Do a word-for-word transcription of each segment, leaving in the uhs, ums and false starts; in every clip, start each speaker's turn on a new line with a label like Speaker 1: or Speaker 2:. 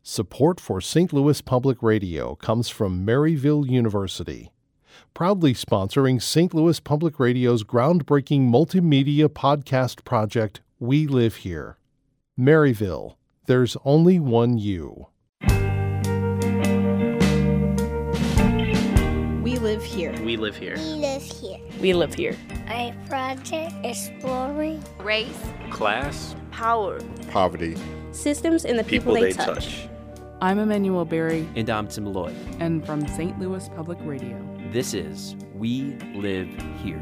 Speaker 1: Support for Saint Louis Public Radio comes from Maryville University, proudly sponsoring Saint Louis Public Radio's groundbreaking multimedia podcast project, We Live Here. Maryville, there's only one you.
Speaker 2: We live here.
Speaker 3: We live here.
Speaker 4: We live here.
Speaker 5: We live here.
Speaker 4: A project exploring
Speaker 2: Race.
Speaker 3: Class.
Speaker 2: Power.
Speaker 6: Poverty.
Speaker 5: Systems and the people,
Speaker 3: People
Speaker 5: they,
Speaker 3: they
Speaker 5: touch.
Speaker 3: touch.
Speaker 7: I'm Emmanuel Berry.
Speaker 8: And I'm Tim Lloyd.
Speaker 7: And from Saint Louis Public Radio.
Speaker 8: This is We Live Here.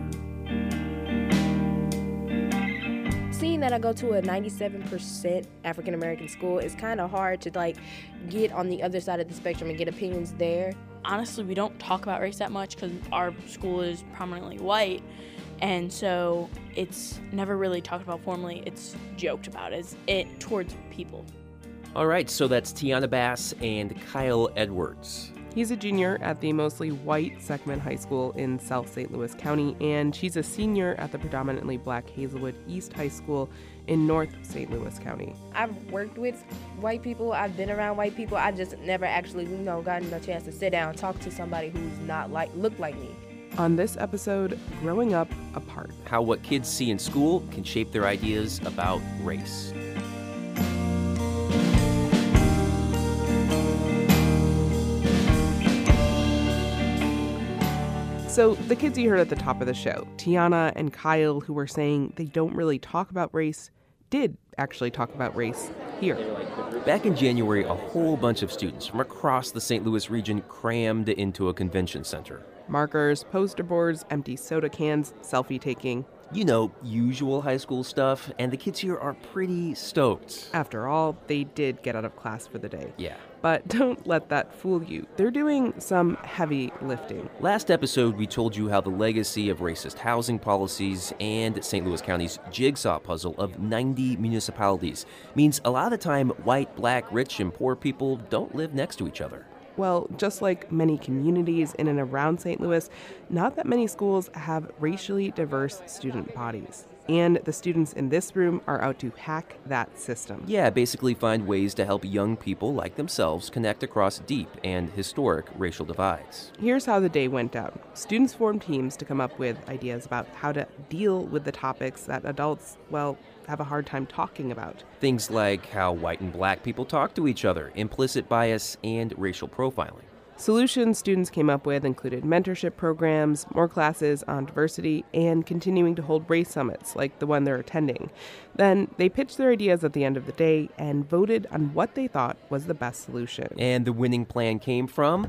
Speaker 9: Seeing that I go to a ninety-seven percent African American school, it's kind of hard to like get on the other side of the spectrum and get opinions there.
Speaker 5: Honestly, we don't talk about race that much because our school is prominently white, and so it's never really talked about formally. It's joked about as it towards people.
Speaker 8: All right, so that's Tiana Bass and Kyle Edwards.
Speaker 7: He's a junior at the mostly white Seckman High School in South Saint Louis County, and she's a senior at the predominantly black Hazelwood East High School in North Saint Louis County.
Speaker 9: I've worked with white people, I've been around white people, I just never actually, you know, gotten a chance to sit down and talk to somebody who's not like, look like me.
Speaker 7: On this episode, Growing Up Apart.
Speaker 8: How what kids see in school can shape their ideas about race.
Speaker 7: So the kids you heard at the top of the show, Tiana and Kyle, who were saying they don't really talk about race, did actually talk about race here.
Speaker 8: Back in January, a whole bunch of students from across the Saint Louis region crammed into a convention center.
Speaker 7: Markers, poster boards, empty soda cans, selfie taking.
Speaker 8: You know, usual high school stuff, and the kids here are pretty stoked.
Speaker 7: After all, they did get out of class for the day.
Speaker 8: Yeah.
Speaker 7: But don't let that fool you. They're doing some heavy lifting.
Speaker 8: Last episode, we told you how the legacy of racist housing policies and Saint Louis County's jigsaw puzzle of ninety municipalities means a lot of the time white, black, rich, and poor people don't live next to each other.
Speaker 7: Well, just like many communities in and around Saint Louis, not that many schools have racially diverse student bodies. And the students in this room are out to hack that system.
Speaker 8: Yeah, basically find ways to help young people like themselves connect across deep and historic racial divides.
Speaker 7: Here's how the day went down. Students formed teams to come up with ideas about how to deal with the topics that adults, well, have a hard time talking about.
Speaker 8: Things like how white and black people talk to each other, implicit bias, and racial profiling.
Speaker 7: Solutions students came up with included mentorship programs, more classes on diversity, and continuing to hold race summits like the one they're attending. Then they pitched their ideas at the end of the day and voted on what they thought was the best solution.
Speaker 8: And the winning plan came from...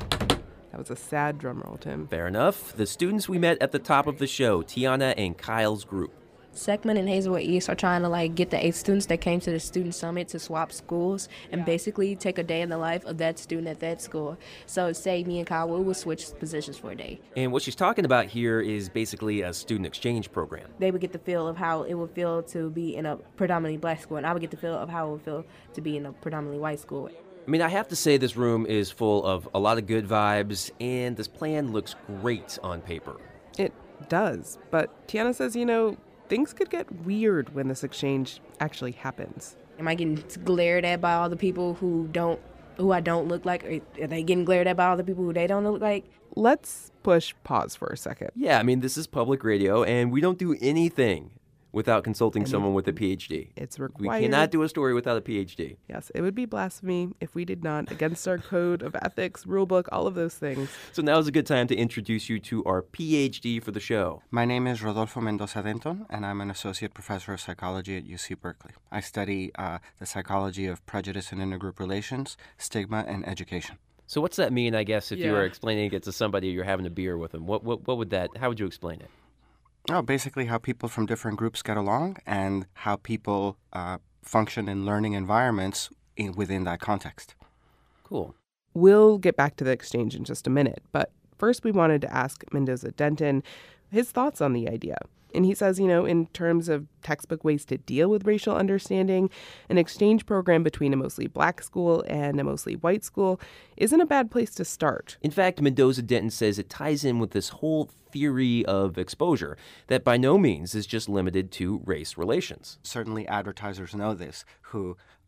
Speaker 7: That was a sad drum roll, Tim.
Speaker 8: Fair enough. The students we met at the top of the show, Tiana and Kyle's group.
Speaker 9: Seckman and Hazelwood East are trying to like get the eight students that came to the student summit to swap schools and yeah. basically take a day in the life of that student at that school. So say me and Kyle, we would switch positions for a day.
Speaker 8: And what she's talking about here is basically a student exchange program.
Speaker 9: They would get the feel of how it would feel to be in a predominantly black school, and I would get the feel of how it would feel to be in a predominantly white school.
Speaker 8: I mean, I have to say this room is full of a lot of good vibes, and this plan looks great on paper.
Speaker 7: It does, but Tiana says, you know, things could get weird when this exchange actually happens.
Speaker 9: Am I getting glared at by all the people who don't, who I don't look like? Or are they getting glared at by all the people who they don't look like?
Speaker 7: Let's push pause for a second.
Speaker 8: Yeah, I mean, this is public radio, and we don't do anything without consulting and someone with a P H D.
Speaker 7: It's required.
Speaker 8: We cannot do a story without a P H D.
Speaker 7: Yes, it would be blasphemy if we did not, against our code of ethics, rule book, all of those things.
Speaker 8: So now is a good time to introduce you to our P H D for the show.
Speaker 10: My name is Rodolfo Mendoza Denton, and I'm an associate professor of psychology at U C Berkeley. I study uh, the psychology of prejudice and intergroup relations, stigma, and education.
Speaker 8: So what's that mean, I guess, if
Speaker 7: yeah.
Speaker 8: you were explaining it to somebody, you're having a beer with them? What, what, what would that, how would you explain it?
Speaker 10: Oh, basically how people from different groups get along and how people uh, function in learning environments in, within that context.
Speaker 8: Cool.
Speaker 7: We'll get back to the exchange in just a minute, but first we wanted to ask Mendoza Denton his thoughts on the idea. And he says, you know, in terms of textbook ways to deal with racial understanding, an exchange program between a mostly black school and a mostly white school isn't a bad place to start.
Speaker 8: In fact, Mendoza Denton says it ties in with this whole theory of exposure that by no means is just limited to race relations.
Speaker 10: Certainly advertisers know this, who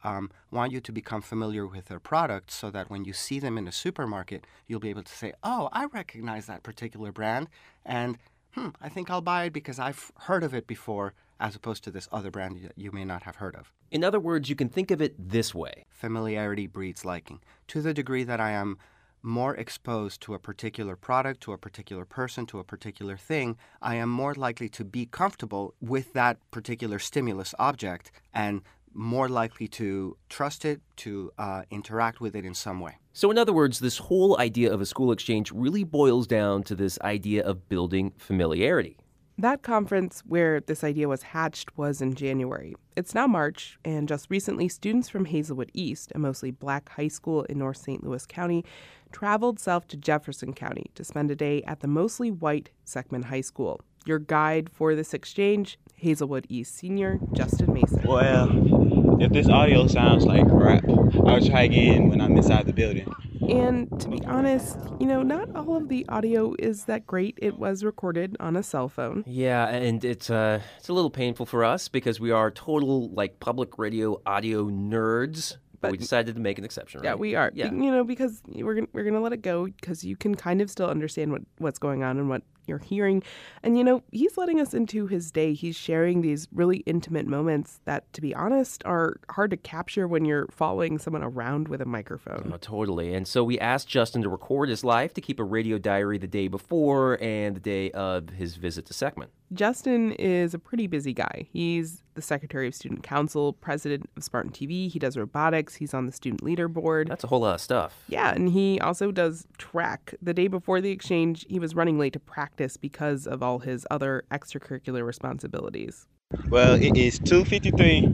Speaker 10: um, want you to become familiar with their products so that when you see them in a supermarket, you'll be able to say, oh, I recognize that particular brand, and hmm, I think I'll buy it because I've heard of it before, as opposed to this other brand that you may not have heard of.
Speaker 8: In other words, you can think of it this way.
Speaker 10: Familiarity breeds liking. To the degree that I am more exposed to a particular product, to a particular person, to a particular thing, I am more likely to be comfortable with that particular stimulus object and more likely to trust it, to uh, interact with it in some way.
Speaker 8: So in other words, this whole idea of a school exchange really boils down to this idea of building familiarity.
Speaker 7: That conference where this idea was hatched was in January. It's now March, and just recently, students from Hazelwood East, a mostly black high school in North Saint Louis County, traveled south to Jefferson County to spend a day at the mostly white Seckman High School. Your guide for this exchange, Hazelwood East senior Justin Mason.
Speaker 2: Well, if this audio sounds like crap, I'll try again when I'm inside the building.
Speaker 7: And to be honest, you know, not all of the audio is that great. It was recorded on a cell phone.
Speaker 8: Yeah, and it's uh, it's a little painful for us because we are total, like, public radio audio nerds. But we decided to make an exception, right?
Speaker 7: Yeah, we are.
Speaker 8: Yeah.
Speaker 7: You know, because we're gonna, we're going to let it go because you can kind of still understand what, what's going on and what you're hearing. And, you know, he's letting us into his day. He's sharing these really intimate moments that, to be honest, are hard to capture when you're following someone around with a microphone.
Speaker 8: Oh, totally. And so we asked Justin to record his life, to keep a radio diary the day before and the day of his visit to Seckman.
Speaker 7: Justin is a pretty busy guy. He's the Secretary of Student Council, president of Spartan T V. He does robotics. He's on the student leader board.
Speaker 8: That's a whole lot of stuff.
Speaker 7: Yeah, and he also does track. The day before the exchange, he was running late to practice because of all his other extracurricular responsibilities.
Speaker 2: Well, it is two fifty-three.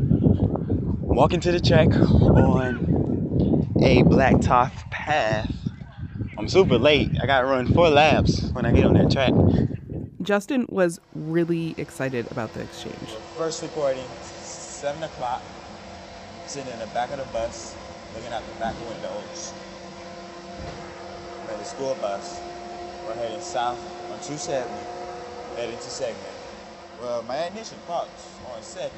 Speaker 2: Walking to the track on a blacktop path. I'm super late. I got to run four laps when I get on that track.
Speaker 7: Justin was really excited about the exchange.
Speaker 3: First reporting, seven o'clock, sitting in the back of the bus, looking out the back windows. We're at the school bus. We're heading south on two seventy, heading to Seckman. Well, my ignition parks on Seckman.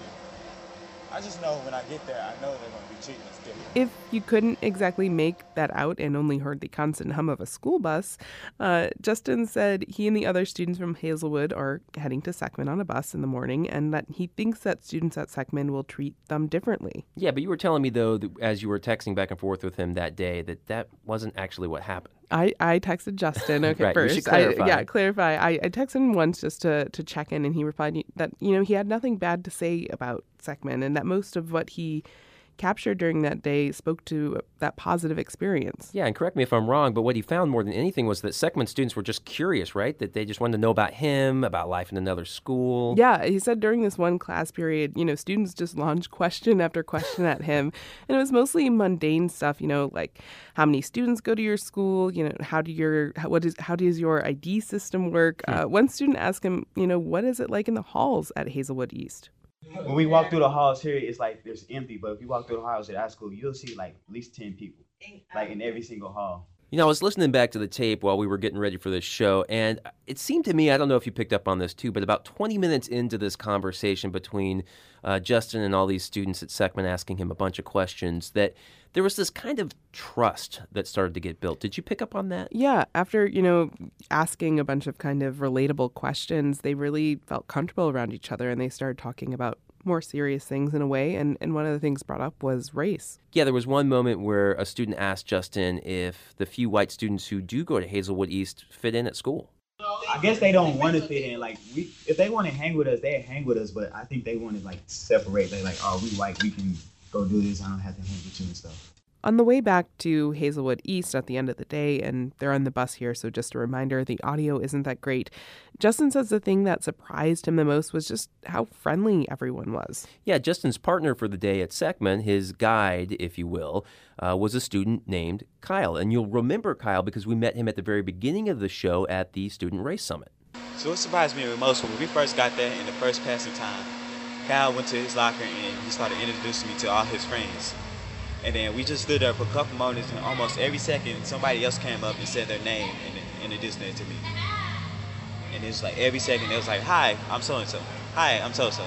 Speaker 3: I just know when I get there, I know they're going to be treating us different.
Speaker 7: If you couldn't exactly make that out and only heard the constant hum of a school bus, uh, Justin said he and the other students from Hazelwood are heading to Seckman on a bus in the morning and that he thinks that students at Seckman will treat them differently.
Speaker 8: Yeah, but you were telling me, though, that as you were texting back and forth with him that day, that that wasn't actually what happened.
Speaker 7: I, I texted Justin, okay,
Speaker 8: right,
Speaker 7: first.
Speaker 8: We should clarify.
Speaker 7: I, yeah, clarify. I, I texted him once just to, to check in, and he replied that, you know, he had nothing bad to say about Seckman and that most of what he captured during that day spoke to that positive experience.
Speaker 8: Yeah, and correct me if I'm wrong, but what he found more than anything was that Seckman students were just curious, right? That they just wanted to know about him, about life in another school.
Speaker 7: Yeah, he said during this one class period, you know, students just launched question after question at him. And it was mostly mundane stuff, you know, like how many students go to your school, you know, how do your, how, what is, how does your I D system work? Hmm. Uh, one student asked him, you know, what is it like in the halls at Hazelwood East?
Speaker 2: When we walk through the halls here, it's like there's empty, but if you walk through the halls at our school, you'll see like at least ten people, like in every single hall.
Speaker 8: You know, I was listening back to the tape while we were getting ready for this show, and it seemed to me, I don't know if you picked up on this too, but about twenty minutes into this conversation between uh, Justin and all these students at Seckman asking him a bunch of questions, that there was this kind of trust that started to get built. Did you pick up on that?
Speaker 7: Yeah. After, you know, asking a bunch of kind of relatable questions, they really felt comfortable around each other and they started talking about more serious things in a way. And, and one of the things brought up was race.
Speaker 8: Yeah, there was one moment where a student asked Justin if the few white students who do go to Hazelwood East fit in at school.
Speaker 2: I guess they don't want to fit in. Like, we, if they want to hang with us, they hang with us. But I think they want to, like, separate. They like, oh, we white, we can go do this. I don't have to hang with you and stuff.
Speaker 7: On the way back to Hazelwood East at the end of the day, and they're on the bus here, so just a reminder, the audio isn't that great. Justin says the thing that surprised him the most was just how friendly everyone was.
Speaker 8: Yeah, Justin's partner for the day at Seckman, his guide, if you will, uh, was a student named Kyle. And you'll remember Kyle because we met him at the very beginning of the show at the Student Race Summit.
Speaker 3: So what surprised me the most when we first got there in the first passing time, Kyle went to his locker and he started introducing me to all his friends. And then we just stood there for a couple moments, and almost every second, somebody else came up and said their name and introduced them to me. And it's like every second, it was like, hi, I'm so-and-so. Hi, I'm so-so.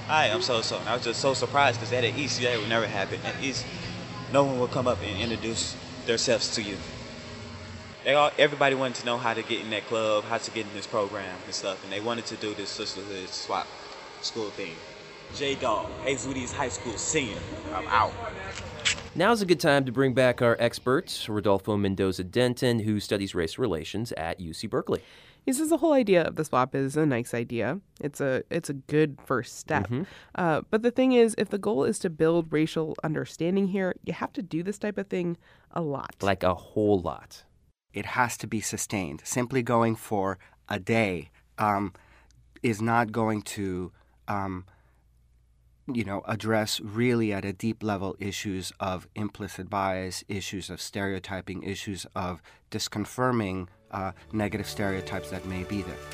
Speaker 2: Hi, I'm So-So. And I was just so surprised because at E C A would never happen. At East, no one would come up and introduce themselves to you. They all, everybody wanted to know how to get in that club, how to get in this program and stuff, and they wanted to do this sisterhood swap school thing. J-Dog, Jesus East High School senior. I'm out.
Speaker 8: Now's a good time to bring back our expert, Rodolfo Mendoza-Denton, who studies race relations at U C Berkeley.
Speaker 7: He says the whole idea of the swap is a nice idea. It's a it's a good first step.
Speaker 8: Mm-hmm.
Speaker 7: Uh, but the thing is, if the goal is to build racial understanding here, you have to do this type of thing a lot.
Speaker 8: Like a whole lot.
Speaker 10: It has to be sustained. Simply going for a day um, is not going to, um, you know, address really at a deep level issues of implicit bias, issues of stereotyping, issues of disconfirming uh, negative stereotypes that may be there.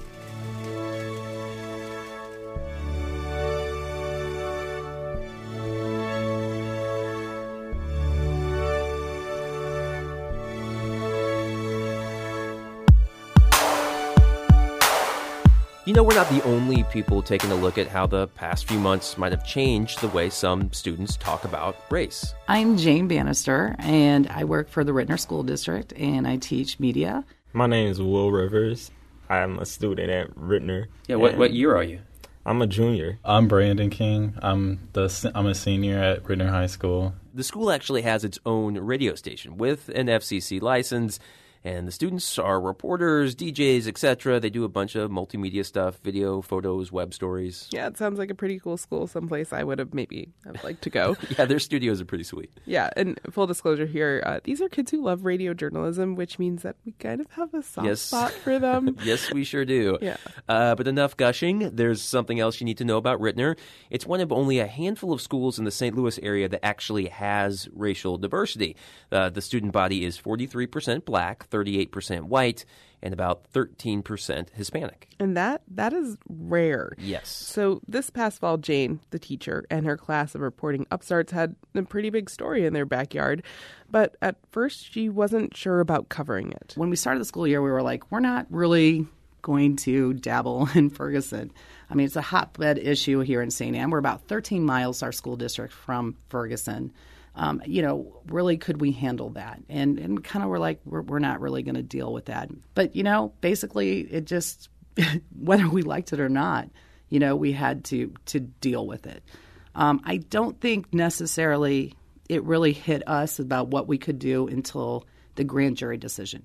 Speaker 8: You know, we're not the only people taking a look at how the past few months might have changed the way some students talk about race.
Speaker 6: I'm Jane Bannister, and I work for the Rittner School District, and I teach media.
Speaker 11: My name is Will Rivers. I'm a student at Rittner.
Speaker 8: Yeah, what, what year are you?
Speaker 11: I'm a junior.
Speaker 12: I'm Brandon King. I'm the I'm a senior at Rittner High School.
Speaker 8: The school actually has its own radio station with an F C C license. And the students are reporters, D Js, et cetera. They do a bunch of multimedia stuff, video, photos, web stories.
Speaker 7: Yeah, it sounds like a pretty cool school, someplace I would have maybe I'd like to go.
Speaker 8: Yeah, their studios are pretty sweet.
Speaker 7: Yeah, and full disclosure here, uh, these are kids who love radio journalism, which means that we kind of have a soft
Speaker 8: yes.
Speaker 7: spot for them.
Speaker 8: Yes, we sure do.
Speaker 7: Yeah.
Speaker 8: Uh, but enough gushing. There's something else you need to know about Rittner. It's one of only a handful of schools in the Saint Louis area that actually has racial diversity. Uh, the student body is forty-three percent black, thirty-eight percent white, and about thirteen percent Hispanic.
Speaker 7: And that that is rare.
Speaker 8: Yes.
Speaker 7: So this past fall, Jane, the teacher, and her class of reporting upstarts had a pretty big story in their backyard. But at first, she wasn't sure about covering it.
Speaker 6: When we started the school year, we were like, we're not really going to dabble in Ferguson. I mean, it's a hotbed issue here in Saint Anne. We're about thirteen miles, our school district, from Ferguson. Um, you know, really, could we handle that? And and kind of we're like, we're, we're not really going to deal with that. But, you know, basically it just, whether we liked it or not, you know, we had to, to deal with it. Um, I don't think necessarily it really hit us about what we could do until the grand jury decision.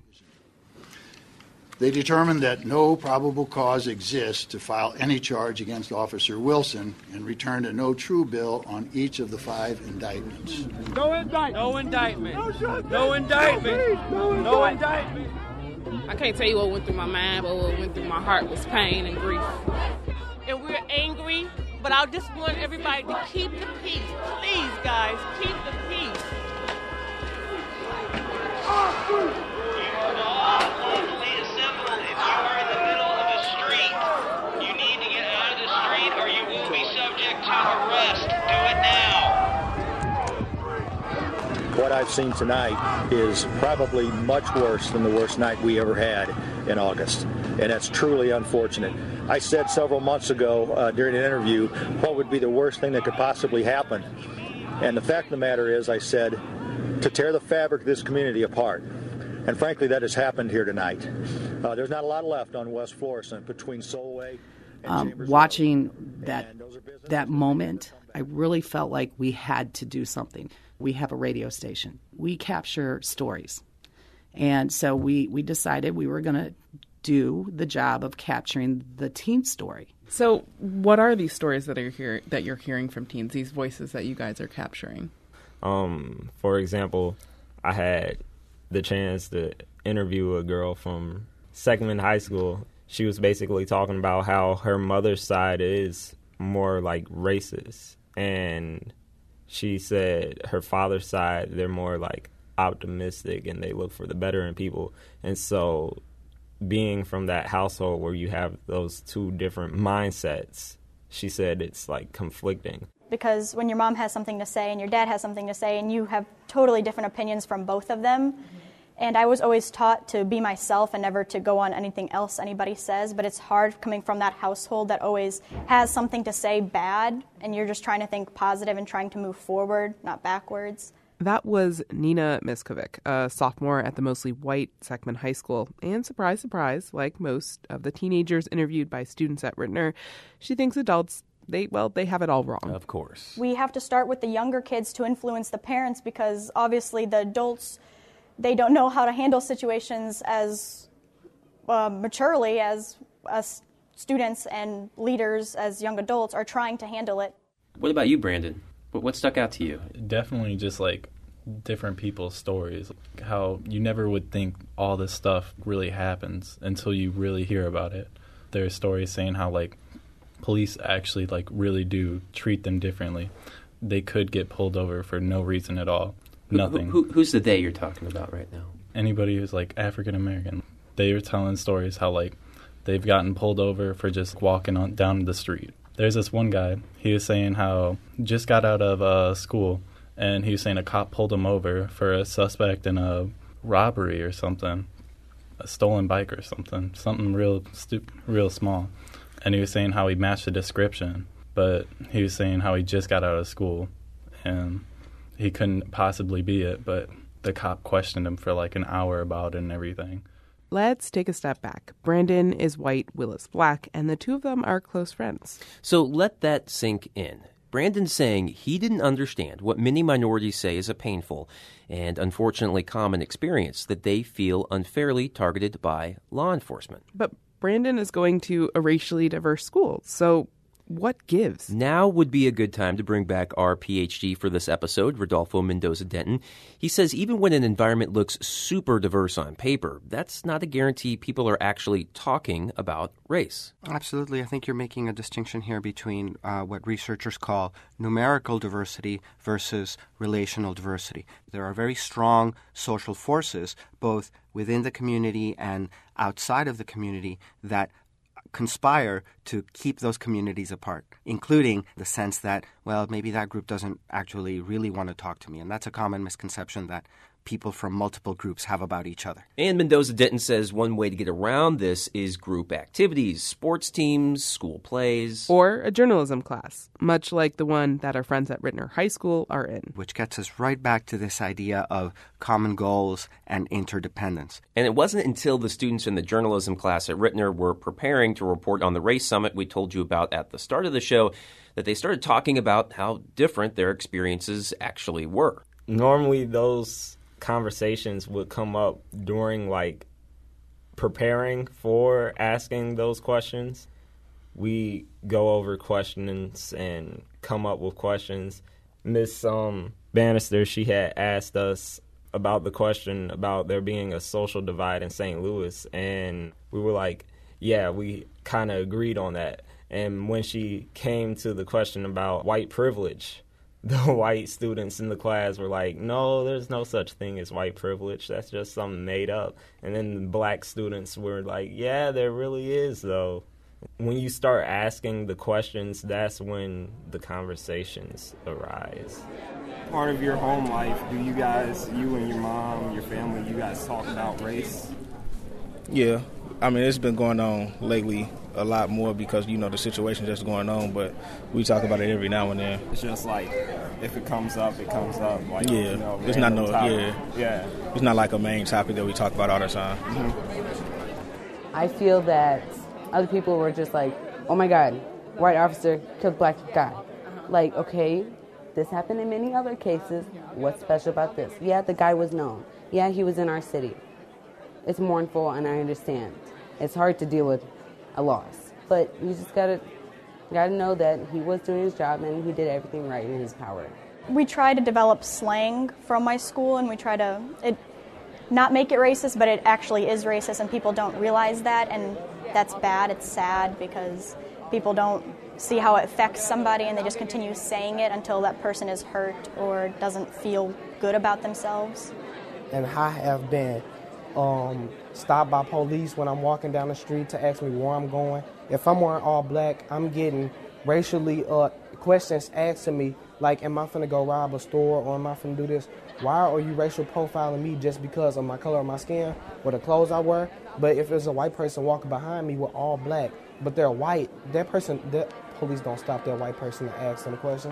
Speaker 13: They determined that no probable cause exists to file any charge against Officer Wilson and returned a no true bill on each of the five indictments.
Speaker 14: No indictment. No indictment. No, no indictment. No, no indictment.
Speaker 15: I can't tell you what went through my mind, but what went through my heart was pain and grief.
Speaker 16: And we're angry, but I just want everybody to keep the peace. Please, guys, keep the peace.
Speaker 14: Oh,
Speaker 17: What I've seen tonight is probably much worse than the worst night we ever had in August, and that's truly unfortunate. I said several months ago uh, during an interview what would be the worst thing that could possibly happen, and the fact of the matter is, I said, to tear the fabric of this community apart. And frankly, that has happened here tonight. Uh, there's not a lot left on West Florissant between Solway and
Speaker 6: um,
Speaker 17: Chambers
Speaker 6: watching
Speaker 17: Road.
Speaker 6: that that moment, I really felt like we had to do something. We have a radio station. We capture stories. And so we, we decided we were going to do the job of capturing the teen story.
Speaker 7: So what are these stories that are hear- that you're hearing from teens, these voices that you guys are capturing?
Speaker 11: Um, for example, I had the chance to interview a girl from Seckman High School. She was basically talking about how her mother's side is more like racist, and she said her father's side, they're more like optimistic and they look for the better in people. And so being from that household where you have those two different mindsets, she said it's like conflicting.
Speaker 18: Because when your mom has something to say and your dad has something to say and you have totally different opinions from both of them, And I was always taught to be myself and never to go on anything else anybody says, but it's hard coming from that household that always has something to say bad, and you're just trying to think positive and trying to move forward, not backwards.
Speaker 7: That was Nina Miskovic, a sophomore at the mostly white Seckman High School. And surprise, surprise, like most of the teenagers interviewed by students at Rittner, she thinks adults, they well, they have it all wrong.
Speaker 8: Of course.
Speaker 18: We have to start with the younger kids to influence the parents, because obviously the adults, they don't know how to handle situations as uh, maturely as us students and leaders as young adults are trying to handle it.
Speaker 8: What about you, Brandon? What stuck out to you?
Speaker 12: Definitely just like different people's stories. How you never would think all this stuff really happens until you really hear about it. There's stories saying how like police actually like really do treat them differently. They could get pulled over for no reason at all. Nothing.
Speaker 8: Who, who, who's the they you're talking about right now?
Speaker 12: Anybody who's like African American. They were telling stories how like they've gotten pulled over for just walking on down the street. There's this one guy, he was saying how just got out of uh, school, and he was saying a cop pulled him over for a suspect in a robbery or something, a stolen bike or something, something real stu- real small. And he was saying how he matched the description, but he was saying how he just got out of school, and he couldn't possibly be it, but the cop questioned him for like an hour about it and everything.
Speaker 7: Let's take a step back. Brandon is white, Will is black, and the two of them are close friends.
Speaker 8: So let that sink in. Brandon's saying he didn't understand what many minorities say is a painful and unfortunately common experience, that they feel unfairly targeted by law enforcement.
Speaker 7: But Brandon is going to a racially diverse school, so what gives?
Speaker 8: Now would be a good time to bring back our P H D for this episode, Rodolfo Mendoza-Denton. He says even when an environment looks super diverse on paper, that's not a guarantee people are actually talking about race.
Speaker 10: Absolutely. I think you're making a distinction here between uh, what researchers call numerical diversity versus relational diversity. There are very strong social forces, both within the community and outside of the community, that conspire to keep those communities apart, including the sense that, well, maybe that group doesn't actually really want to talk to me. And that's a common misconception that people from multiple groups have about each other.
Speaker 8: And Mendoza-Denton says one way to get around this is group activities, sports teams, school plays.
Speaker 7: Or a journalism class, much like the one that our friends at Rittner High School are in.
Speaker 10: Which gets us right back to this idea of common goals and interdependence.
Speaker 8: And it wasn't until the students in the journalism class at Rittner were preparing to report on the race summit we told you about at the start of the show that they started talking about how different their experiences actually were.
Speaker 11: Normally those conversations would come up during like preparing for asking those questions. We go over questions and come up with questions. Miss um, Bannister, she had asked us about the question about there being a social divide in Saint Louis, and we were like, yeah, we kind of agreed on that. And when she came to the question about white privilege, the white students in the class were like, no, there's no such thing as white privilege. That's just something made up. And then the black students were like, yeah, there really is, though. When you start asking the questions, that's when the conversations arise.
Speaker 19: Part of your home life, do you guys, you and your mom, your family, you guys talk about race?
Speaker 20: Yeah. I mean, it's been going on lately a lot more because, you know, the situation that's going on, but we talk about it every now and then.
Speaker 19: It's just like, if it comes up, it comes up. Like,
Speaker 20: yeah,
Speaker 19: you know,
Speaker 20: it's not no,
Speaker 19: topic.
Speaker 20: yeah.
Speaker 19: Yeah.
Speaker 20: It's not like a main topic that we talk about all the time.
Speaker 21: Mm-hmm. I feel that other people were just like, oh my God, white officer killed black guy. Like, okay, this happened in many other cases. What's special about this? Yeah, the guy was known. Yeah, he was in our city. It's mournful, and I understand. It's hard to deal with a loss, but you just gotta gotta know that he was doing his job and he did everything right in his power.
Speaker 18: We try to develop slang from my school, and we try to it not make it racist, but it actually is racist, and people don't realize that, and that's bad. It's sad because people don't see how it affects somebody, and they just continue saying it until that person is hurt or doesn't feel good about themselves.
Speaker 22: And I have been Um, stopped by police when I'm walking down the street to ask me where I'm going. If I'm wearing all black, I'm getting racially uh, questions asked to me, like, am I finna go rob a store, or am I finna do this? why are you racial profiling me just because of my color of my skin or the clothes I wear? But if there's a white person walking behind me with all black, but they're white, that person, that police don't stop that white person to ask them questions.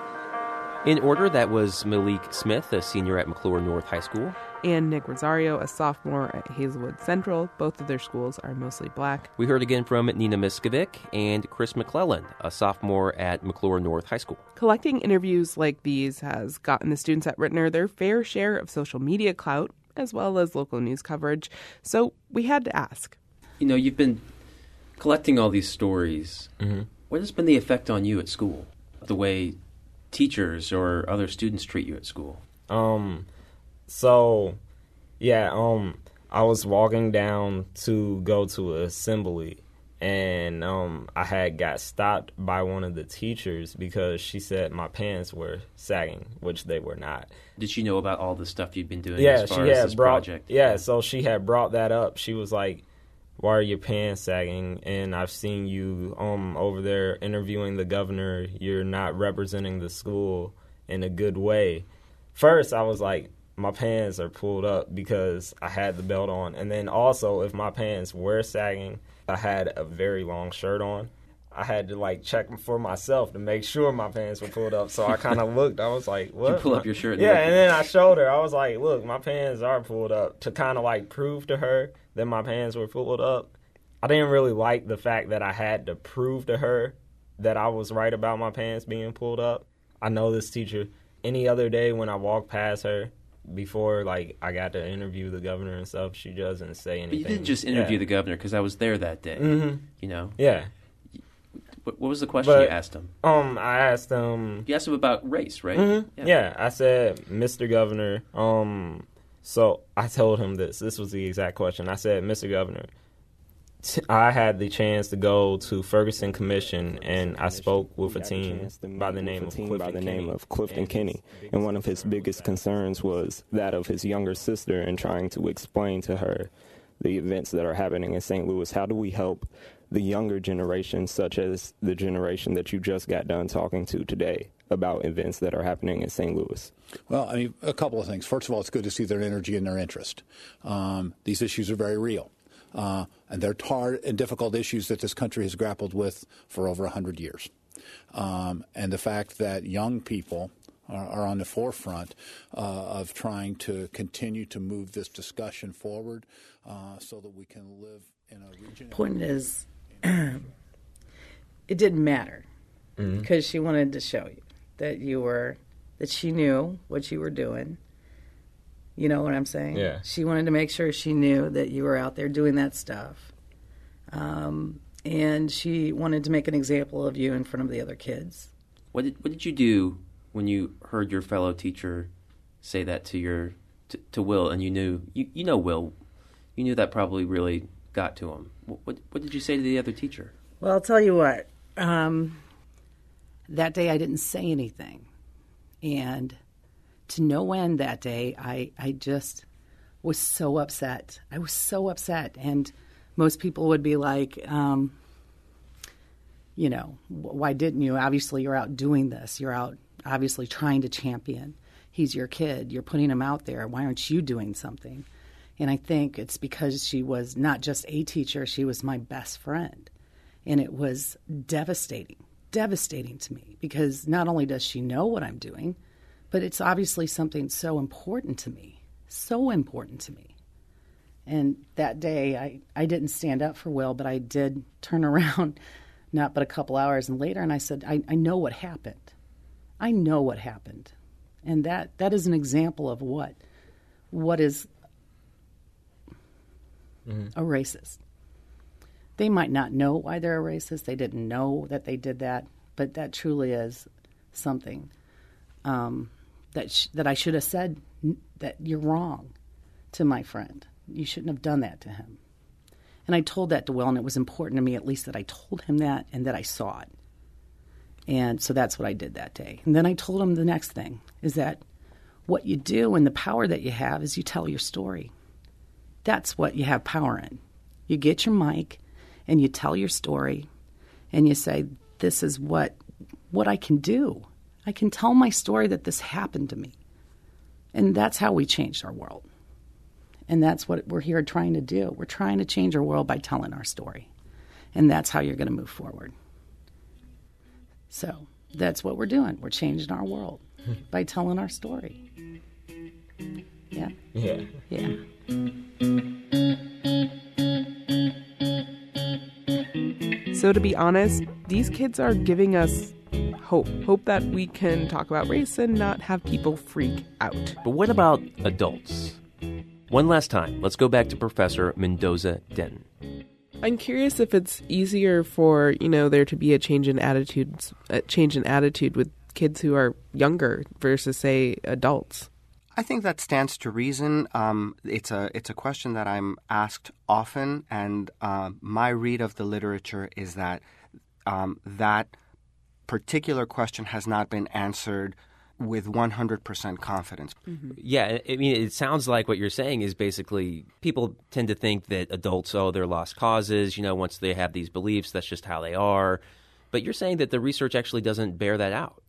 Speaker 8: In order, that was Malik Smith, a senior at McClure North High School.
Speaker 7: And Nick Rosario, a sophomore at Hazelwood Central. Both of their schools are mostly black.
Speaker 8: We heard again from Nina Miskovic and Chris McClellan, a sophomore at McClure North High School.
Speaker 7: Collecting interviews like these has gotten the students at Rittner their fair share of social media clout, as well as local news coverage. So we had to ask.
Speaker 8: You know, you've been collecting all these stories. Mm-hmm. What has been the effect on you at school? The way teachers or other students treat you at school?
Speaker 11: Um, so, yeah, um, I was walking down to go to an assembly, and um, I had got stopped by one of the teachers because she said my pants were sagging, which they were not.
Speaker 8: Did she know about all the stuff you've been doing
Speaker 11: yeah,
Speaker 8: as far
Speaker 11: she
Speaker 8: as
Speaker 11: had
Speaker 8: this
Speaker 11: brought,
Speaker 8: project?
Speaker 11: Yeah, so she had brought that up. She was like, why are your pants sagging? And I've seen you um over there interviewing the governor. You're not representing the school in a good way. First, I was like, my pants are pulled up because I had the belt on. And then also, if my pants were sagging, I had a very long shirt on. I had to, like, check for myself to make sure my pants were pulled up. So I kind of looked. I was like, what?
Speaker 8: Did you pull up your shirt?
Speaker 11: Yeah, and then I showed her. I was like, look, my pants are pulled up, to kind of, like, prove to her that my pants were pulled up. I didn't really like the fact that I had to prove to her that I was right about my pants being pulled up. I know this teacher. Any other day when I walk past her, before, like, I got to interview the governor and stuff, she doesn't say anything.
Speaker 8: But you didn't just interview
Speaker 11: yeah.
Speaker 8: the governor, because I was there that day,
Speaker 11: mm-hmm.
Speaker 8: you know?
Speaker 11: Yeah.
Speaker 8: What, what was the question
Speaker 11: but,
Speaker 8: you asked him?
Speaker 11: Um, I asked him...
Speaker 8: You asked him about race, right?
Speaker 11: Mm-hmm. Yeah. yeah, I said, Mister Governor, um, so I told him this. This was the exact question. I said, Mister Governor, I had the chance to go to Ferguson Commission, and I spoke with a team by the name of Clifton,
Speaker 1: by the name of Clifton Kinney. And one of his biggest concerns was that of his younger sister and trying to explain to her the events that are happening in Saint Louis. How do we help the younger generation, such as the generation that you just got done talking to today, about events that are happening in Saint Louis?
Speaker 4: Well, I mean, a couple of things. First of all, it's good to see their energy and their interest. Um, these issues are very real. Uh, and they're hard and difficult issues that this country has grappled with for over one hundred years. Um, and the fact that young people are, are on the forefront uh, of trying to continue to move this discussion forward uh, so that we can live in a region.
Speaker 6: Point is, it didn't matter mm-hmm. because she wanted to show you that you were, that she knew what you were doing. You know what I'm saying?
Speaker 11: Yeah.
Speaker 6: She wanted to make sure she knew that you were out there doing that stuff. Um, and she wanted to make an example of you in front of the other kids.
Speaker 8: What did what did you do when you heard your fellow teacher say that to your to, to Will, and you knew you, you know Will, you knew that probably really got to him. What what, what did you say to the other teacher?
Speaker 6: Well, I'll tell you what. Um, that day I didn't say anything, and to no end that day, I, I just was so upset. I was so upset. And most people would be like, um, you know, why didn't you? Obviously, you're out doing this. You're out obviously trying to champion. He's your kid. You're putting him out there. Why aren't you doing something? And I think it's because she was not just a teacher. She was my best friend. And it was devastating, devastating to me because not only does she know what I'm doing, but it's obviously something so important to me, so important to me. And that day, I, I didn't stand up for Will, but I did turn around, not but a couple hours and later, and I said, I, I know what happened. I know what happened. And that, that is an example of what, what is mm-hmm. a racist. They might not know why they're a racist. They didn't know that they did that, but that truly is something. Um, that sh- that I should have said n- that you're wrong to my friend. You shouldn't have done that to him. And I told that to Will, and it was important to me at least that I told him that and that I saw it. And so that's what I did that day. And then I told him the next thing is that what you do and the power that you have is you tell your story. That's what you have power in. You get your mic and you tell your story and you say, this is what what I can do. I can tell my story that this happened to me. And that's how we changed our world. And that's what we're here trying to do. We're trying to change our world by telling our story. And that's how you're going to move forward. So that's what we're doing. We're changing our world by telling our story. Yeah?
Speaker 11: Yeah.
Speaker 6: Yeah.
Speaker 7: So to be honest, these kids are giving us hope. Hope that we can talk about race and not have people freak out.
Speaker 8: But what about adults? One last time, let's go back to Professor Mendoza Denton.
Speaker 7: I'm curious if it's easier for, you know, there to be a change in attitudes, a change in attitude with kids who are younger versus, say, adults.
Speaker 10: I think that stands to reason. Um, it's a it's a question that I'm asked often, and uh, my read of the literature is that um, that particular question has not been answered with one hundred percent confidence.
Speaker 8: Mm-hmm. Yeah, I mean, it sounds like what you're saying is basically people tend to think that adults, oh, they're lost causes. You know, once they have these beliefs, that's just how they are. But you're saying that the research actually doesn't bear that out.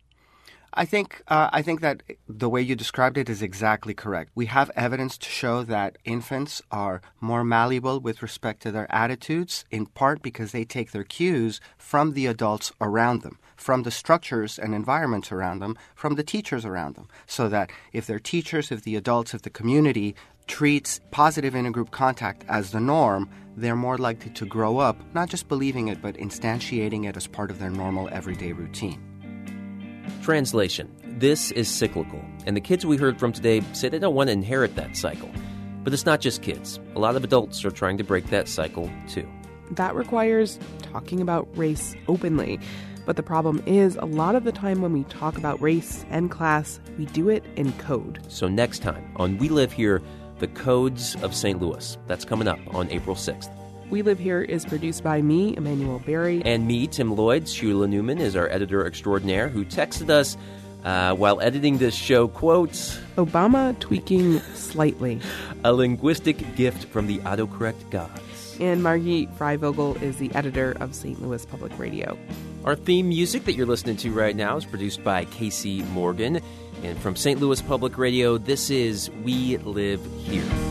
Speaker 10: I think uh, I think that the way you described it is exactly correct. We have evidence to show that infants are more malleable with respect to their attitudes, in part because they take their cues from the adults around them, from the structures and environments around them, from the teachers around them. So that if their teachers, if the adults, if the community treats positive intergroup contact as the norm, they're more likely to grow up not just believing it, but instantiating it as part of their normal everyday routine.
Speaker 8: Translation. This is cyclical, and the kids we heard from today say they don't want to inherit that cycle. But it's not just kids. A lot of adults are trying to break that cycle, too.
Speaker 7: That requires talking about race openly. But the problem is, a lot of the time when we talk about race and class, we do it in code.
Speaker 8: So next time on We Live Here, the Codes of Saint Louis. That's coming up on April sixth.
Speaker 7: We Live Here is produced by me, Emmanuel Berry.
Speaker 8: And me, Tim Lloyd. Sheila Newman is our editor extraordinaire who texted us uh, while editing this show, quotes,
Speaker 7: Obama tweaking slightly.
Speaker 8: A linguistic gift from the autocorrect gods.
Speaker 7: And Margie Freivogel is the editor of Saint Louis Public Radio.
Speaker 8: Our theme music that you're listening to right now is produced by Casey Morgan. And from Saint Louis Public Radio, this is We Live Here.